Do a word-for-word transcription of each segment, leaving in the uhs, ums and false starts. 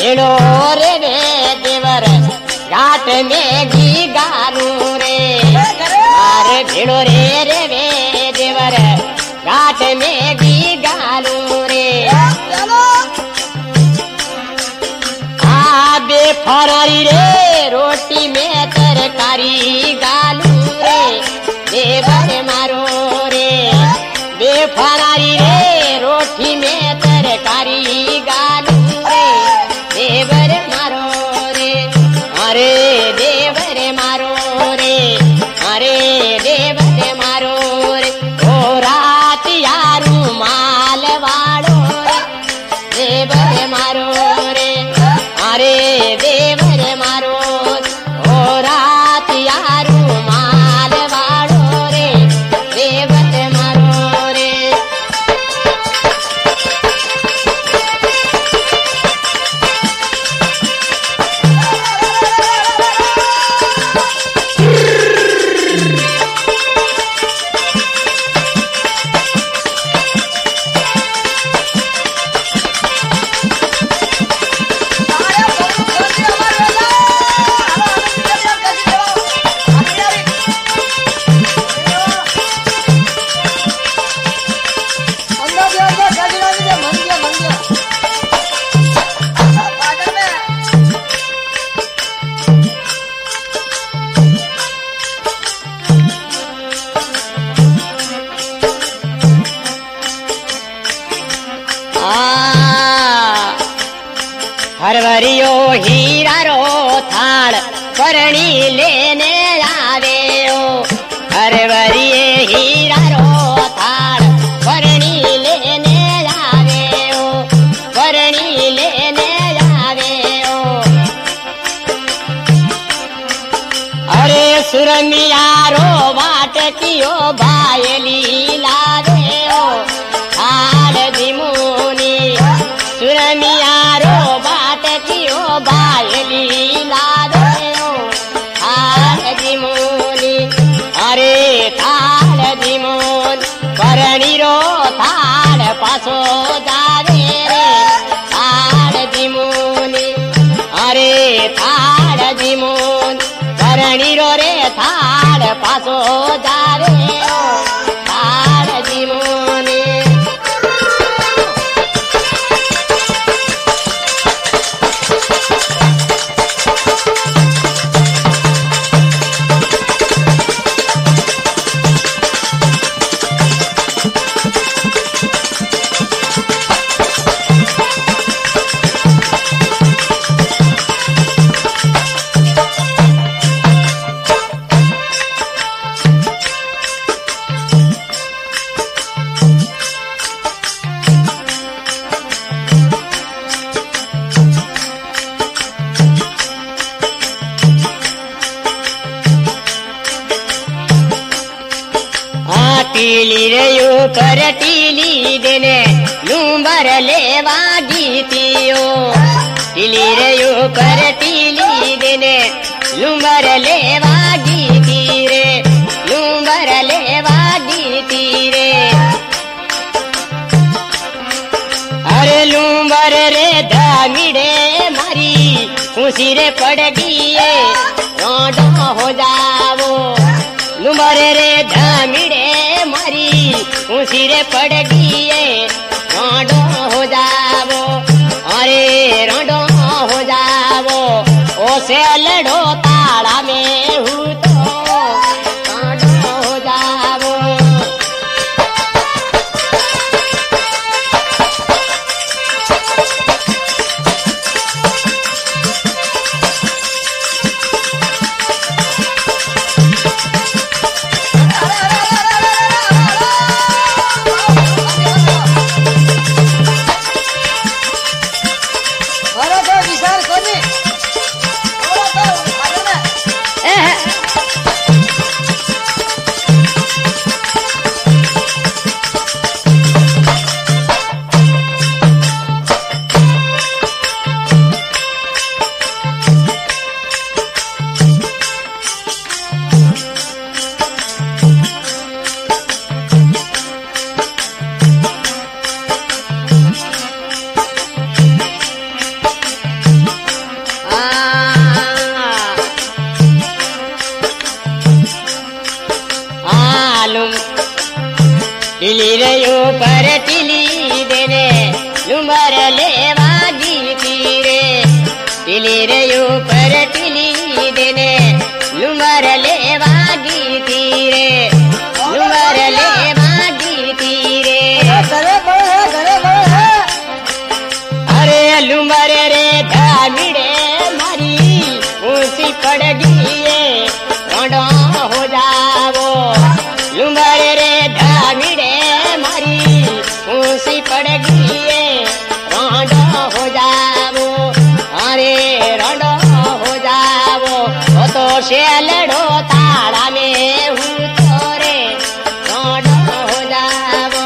भेड़ो रे रे देवर घाट में घी गालू रे मारे भेड़ो रे रे रे देवर घाट में घी गालू रे आ बेफरारी रे रोटी में तरकारी गालू रे देवर मारो रे बेफरारी रे रोटी में तरकारी गालू रे देवर मारो रे अरे देवर मारो रे अरे देवर मारो रे ओ रात यारू माल वाड़ो रे देवर मारो रे अरे देवर मारो ओ रात यारू माल वाड़ो रे देवर मारो रे हरवरियो हीरा रो थाल करणी लेने आवे ओ हरवरिये हीरा रो थाल करणी लेने आवे ओ करणी लेने आवे ओ अरे सुरमिया रो वाट कियो भायली लावे ओ थाल दिमुनी सुरमिया रो बायली लादो थाल दिमोनी अरे थाल दिमोन करणी रो थाल पासो जावे रे थाल दिमोनी अरे थाल दिमोन करणी रो रे थाल पासो जावे थाल दिमोनी टीली रे ऊपर टीली देने लूंबर लेवा गीतियो टीली रे ऊपर टीली देने लूंबर लेवा गीती रे लूंबर लेवा गीती रे अरे लूंबर रे धामिड़े मारी खुशी रे पड़ गई रोडो हो जावो लूंबर रे धामिड़े मारी खुशी रे पड़ गई रोडो हो जावो अरे रोडो हो जावो ओ से लड़ो ताड़ा में हूँ तो रोडो हो जावो शेलड़ो ताड़ा में हूँ तोरे छोड़ो हो जावो।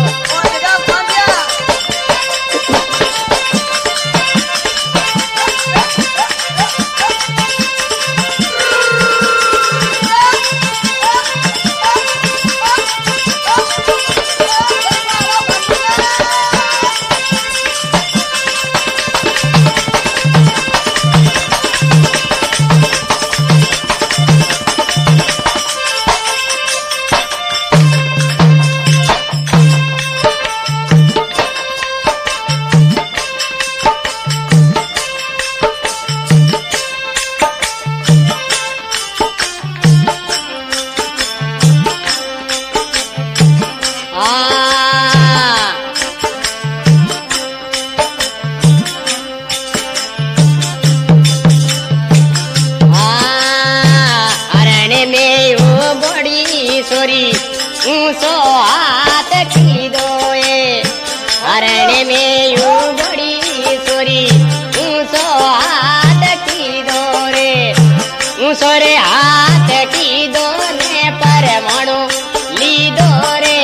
ऊंचो हाथ की दोए हरण में यू बड़ी सोरी ऊंचो हाथ की दो रे ऊंचो रे हाथ की दोने पर मणो ली दो रे।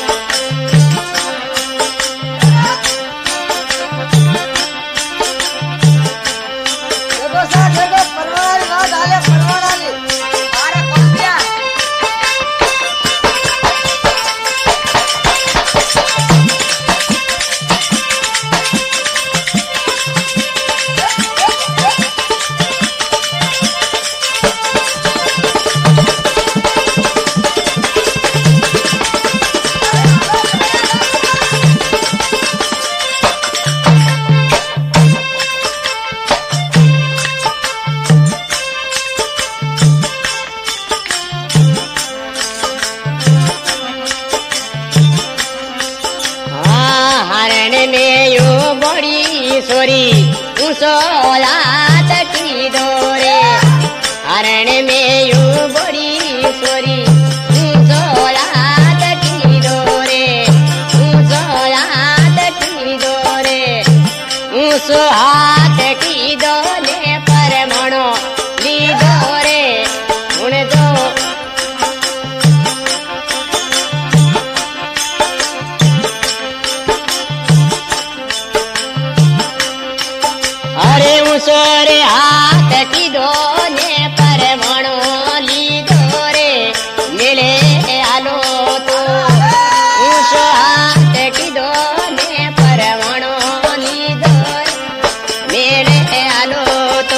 सोरी ऊंचो लात की दोरे हरण में यू बड़ी सोरी ऊंचो लात की दोरे ऊंचो लात की दोरे ऊंचो हाथ की दोने पर मणो ली दोरे उन दो अरे ऊंचोरे हाथ की दोने पर मणो ली दोरे मिले आलो तो ऊंचो हाथ की दोने पर मणो ली दोरे मिले आलो तो।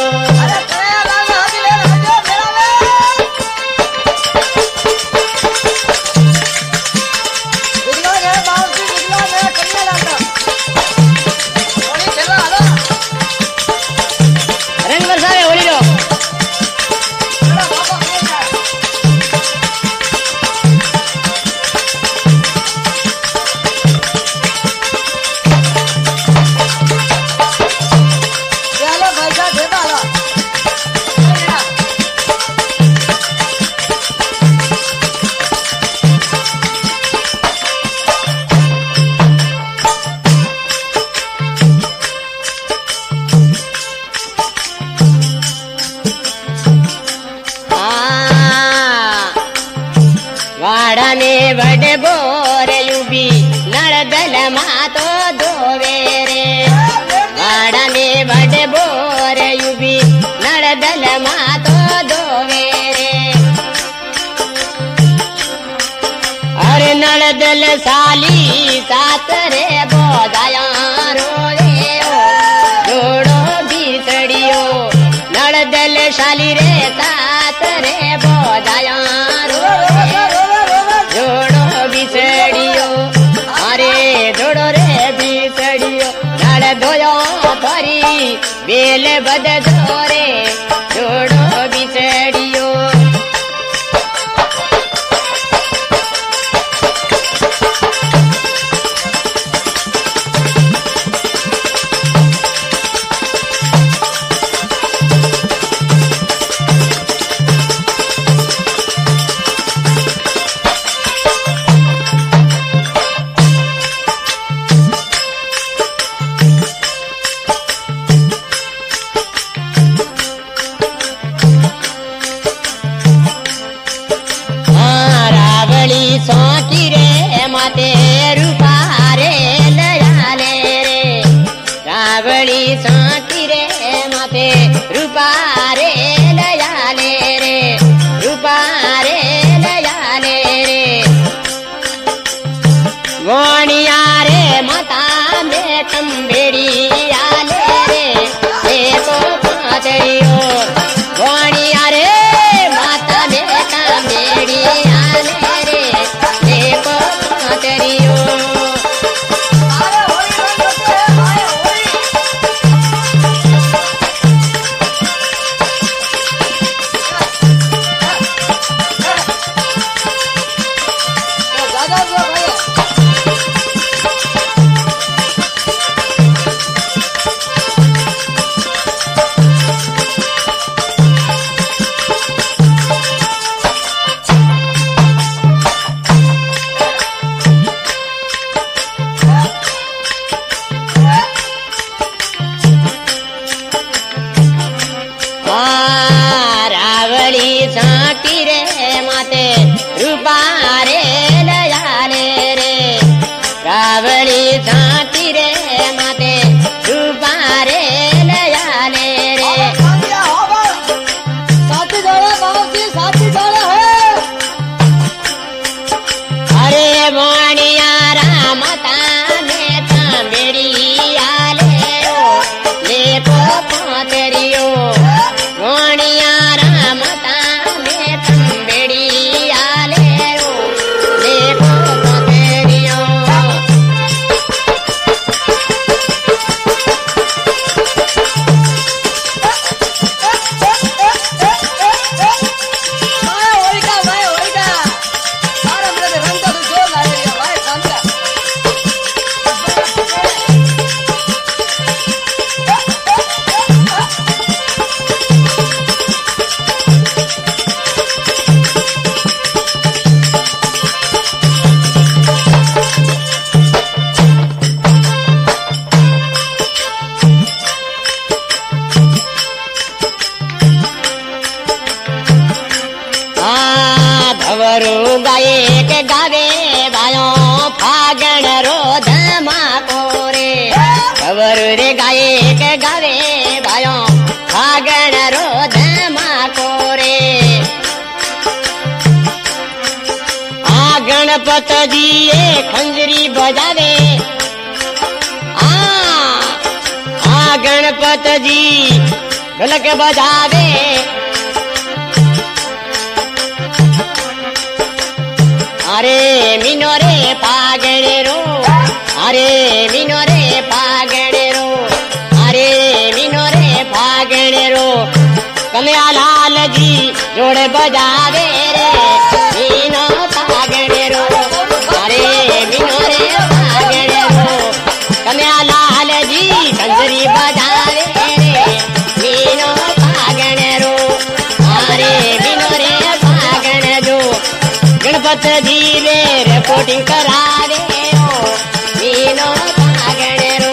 वाड़ा में बड़ बोर यूबी नड़दल मातो दोवे रे वाड़ा में बड़ बोर यूबी नड़दल मातो दोवे रे अरे नड़दल साली सात रे बोदाया रोए जोड़ो बीसड़ियो नड़दल शाली रे सात रे बोदाया जोड़ो बिसड़ियो अरे जोड़ो रे बिसड़ियो नड़ धोयो थोरी बेल बद धोरे जोड़ो बिसड़ियो। माते रूपारे लयाले रे रावड़ी सांती रे माते रूपारे लयाले रे रूपारे लयाले रे वाणिया रे माता में कंबेड़ी आले रे देखो पादरियो वाणिया रे माता में कंबेड़ी आले रे देखो पादरियो रूपारे लयाले रे रावड़ी झांकी रे माते रूपारे लयाले रे साथी जोड़े बाबूजी साथी जोड़े है अरे वाणिया रामता में कंबेड़ी आले रो लेको पातरियो वाणिया रामता में कंबेड़ी धवरू गाये के गावे भायो फागण रो धमाको रे धवरू रे गाये के गावे भायो फागण रो धमाको रे आ गणपत जी ये खंजरी बजावे आ आ गणपत जी ढोलक बजावे अरे मीनो रे पागणे रो अरे मीनो रे पागणे रो अरे मीनो रे पागणे रो कन्हैया लाल जी जोड़े बजावे रे मीनो पागणे रो अरे मीनो रे पागणे रो कन्हैया लाल जी कंजरी बजावे रे मीनो पागणे रो अरे मीनो रे पागणे जो गणपत जी रे रिपोर्टिंग करावे रो मीनो पागणे रो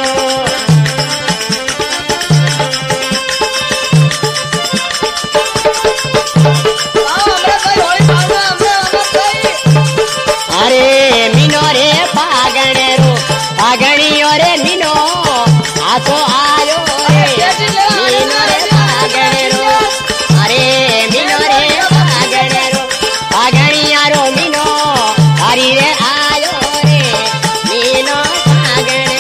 अरे मीनो रे पागणे रो पागणियो रे मीनो आसो आयो रे मीनो रे पागणे रो अरे मीनो रे पागणे रो पागणिया रो मीनो हरी रे आयो रे मीनो पागणे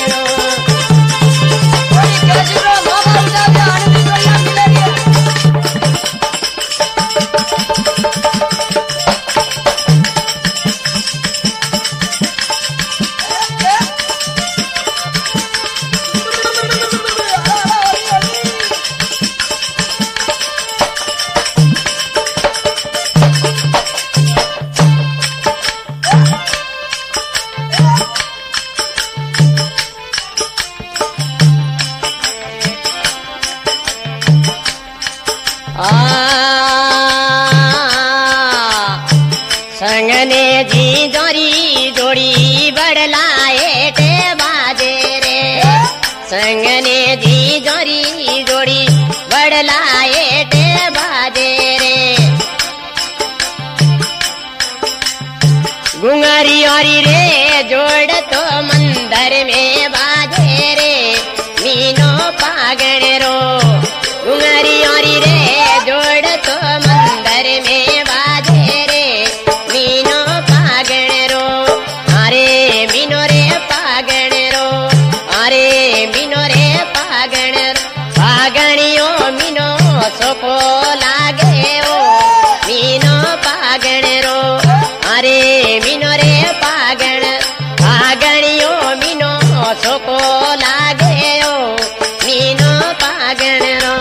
डूंगरी औरी रे जोड़ तो मंदिर में बाजे रे मीनो पागण रो डूंगरी औरी रे जोड़ तो मंदिर में बाजे रे मीनो पागण रो अरे मीनो रे पागण रो अरे मीनो रे पागण पागणियो मीनो सोको लागे ओ मीनो पागण रो अरे मीनो रे पागण पागणियो मीनो सोको लागे ओ मीनो पागण रो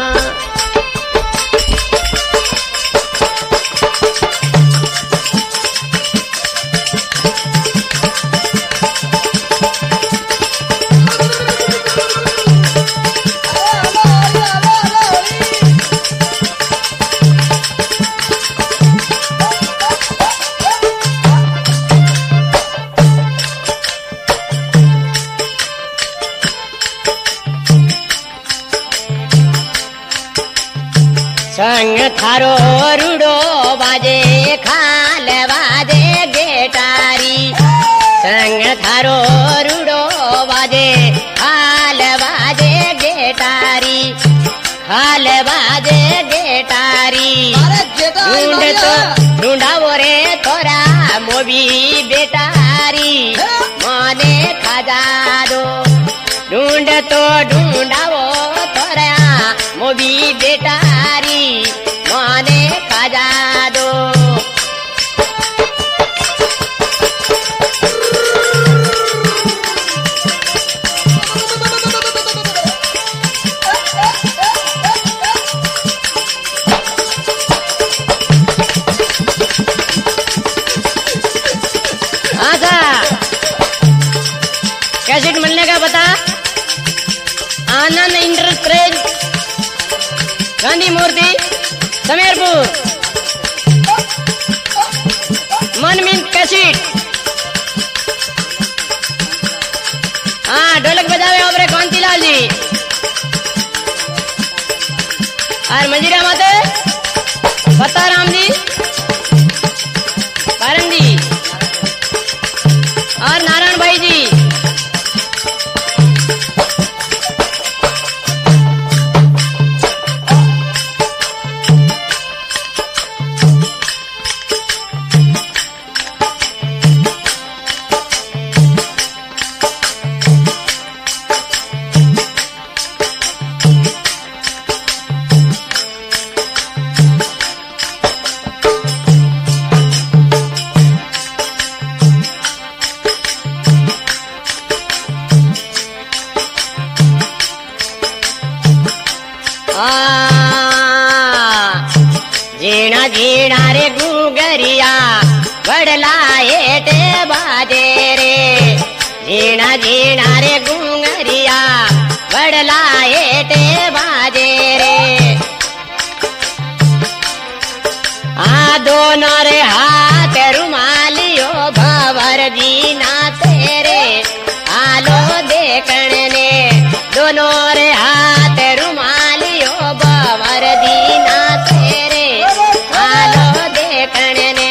संग थारो रूडो बाजे खाल बाजे गेटारी संग थारो रूडो बाजे खाल बाजे गेटारी खाल बाजे गेटारी ढूंढ तो ढूंढावो रे तोरा मोबी बेटारी माने खाजा दो ढूंढ तो ढूंढावो तोरा मोबी बेटारी माने खाजा दो आजा कैसेट मिलने का बता आनंद इंडस्ट्रीज गांधी मूर्ति समेरपुर मनमीत कैसेट हाँ ढोलक बजावे ओबरे कांतिलाल जी और मंजीरा माते बत्ताराम जी पारंग जी और नारायण भाई जी जीना जीना रे गुगरिया बड़ला हेटे बाजे रे जीना जीना रे गुगरिया बड़ला हेटे बाजे रे आ दोनों रे हाथ रुमालियो भवर जी ना तेरे आलो देखण ने दोनों रे हाथ रुमालियो भवर जी ना तेरे आलो देखण ने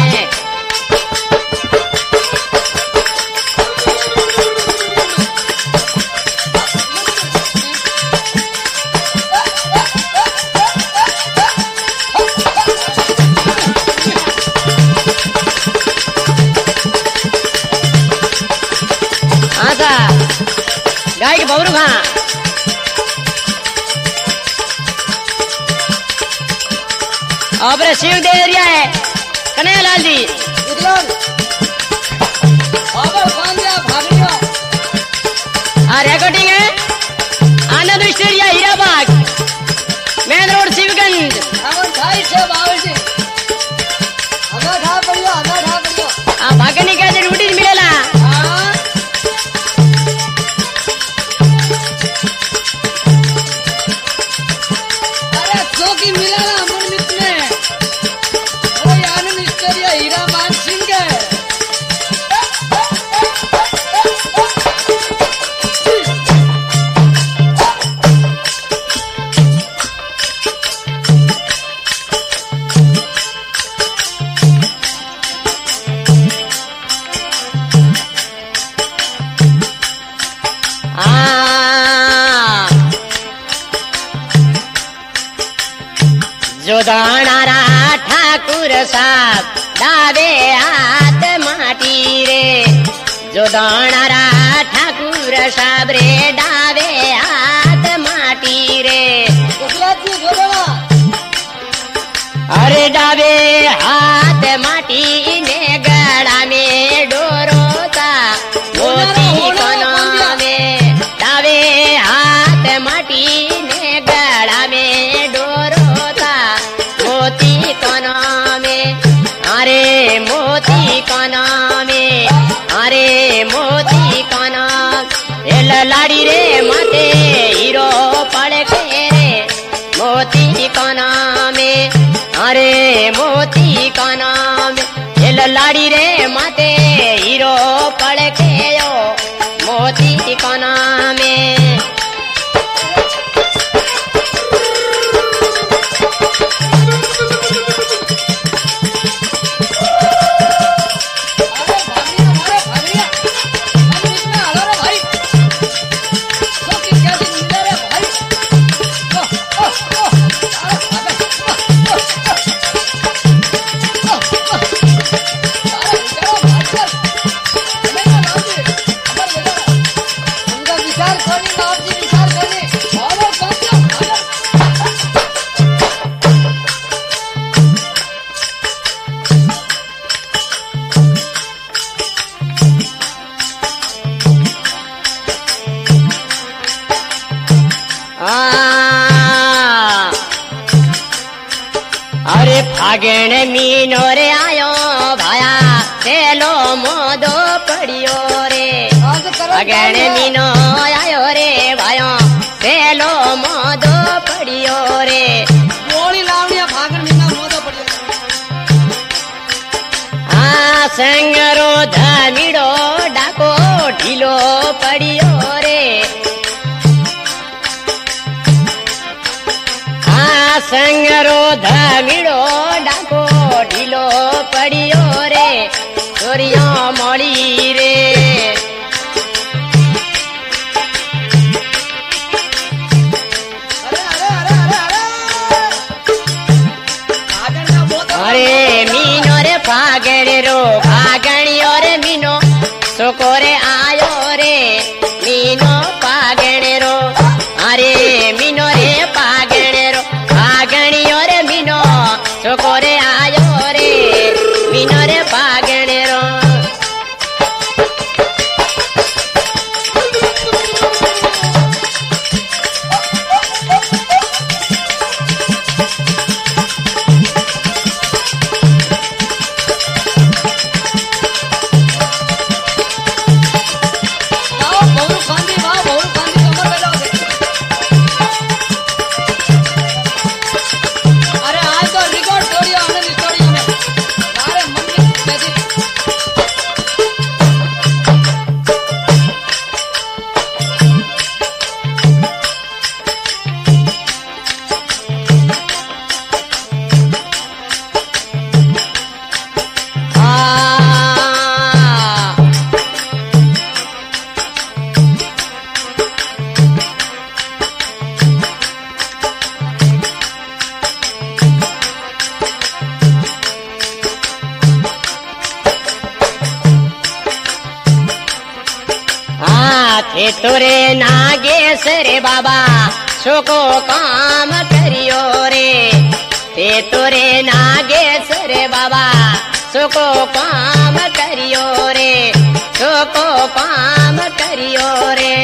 गाइड बबरू खां और शिव दे एरिया है कन्हैया लाल जी और रिकॉर्डिंग है Anand studio Hirabagh main road Shivganj भागनी कैसे ड्यूटी मिलेला दाणारा ठाकुर साहब डावे हाथ माटी रे, जो दाणारा ठाकुर साहब रे डावे हाथ माटी रे। अरे डावे हाथ माटी ने गड़ा में डोरोता मोती कना में, डावे हाथ माटी ने गड़ा में डोरोता मोती कना में, अरे मोती कना में, अरे मोती कना। एल लाड़ी रे माते हीरो पड़के रे मोती कना में, अरे मोती कना में। एल लाड़ी रे माते हीरो पड़के यो मोती कना में। अरे फागण मीनो रे आयो भाया चलो मोदो पड़ियो रे, फागण मीनो आयो रे भायो चलो मोदो पड़ियो रे। गोली लावड़िया फागण मीना मोदो पड़ियो। आ संगरो धमीड़ो डाको ढीलो पड़ियो रे, संगरो धमीड़ो डाको ढीलो पड़ियो रे, छोरिया मोड़ी रे। अरे मीनो रे फागण रो फागणियो रे मीनो सोकोरे आयो रे, मीनो फागण रो, अरे मीनो रे फागण रो फागणियो रे मीनो सोकोरे आयो रे, मीनो रे फागण रो। थे तोरे नागेश रे बाबा छोको काम करियो रे, थे तोरे नागेश रे बाबा छोको काम करियो रे, छोको काम करियो रे।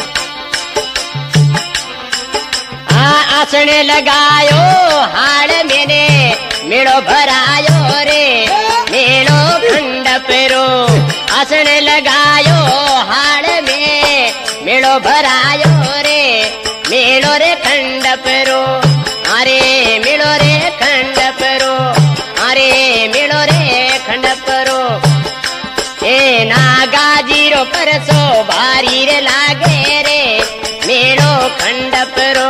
आ आसन लगायो हाड़ मेने मेड़ो भरायो रे, मेड़ो खंड पेरो आसन लगायो हाड़ में मेड़ो भरायो रे, मेड़ो रे खंड पेरो, अरे मेड़ो रे खंड पेरो, अरे मेड़ो रे खंड पेरो। ए नागाजीरो परसो भारी रे लागे रे, मेड़ो खंड पेरो।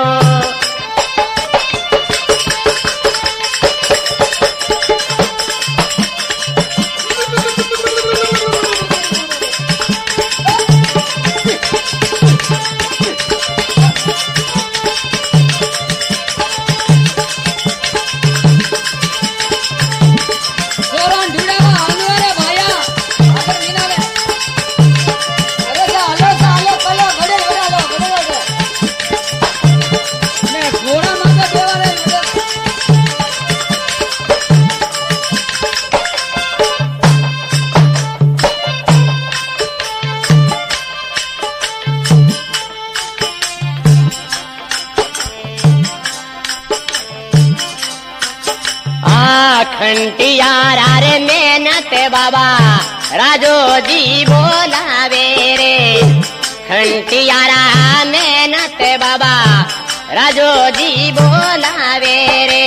खंटियारा रे मेहनत बाबा राजोजी बोलावे रे खंटियारा मेहनत बाबा राजोजी बोलावे रे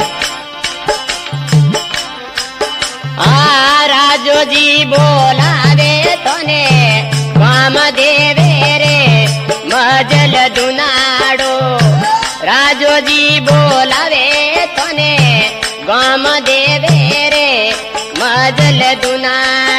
आ राजोजी बोलावे तोने काम देवे रे मजल दुनाडो राजोजी बोलावे तोने गाम देवे रे मजल दुना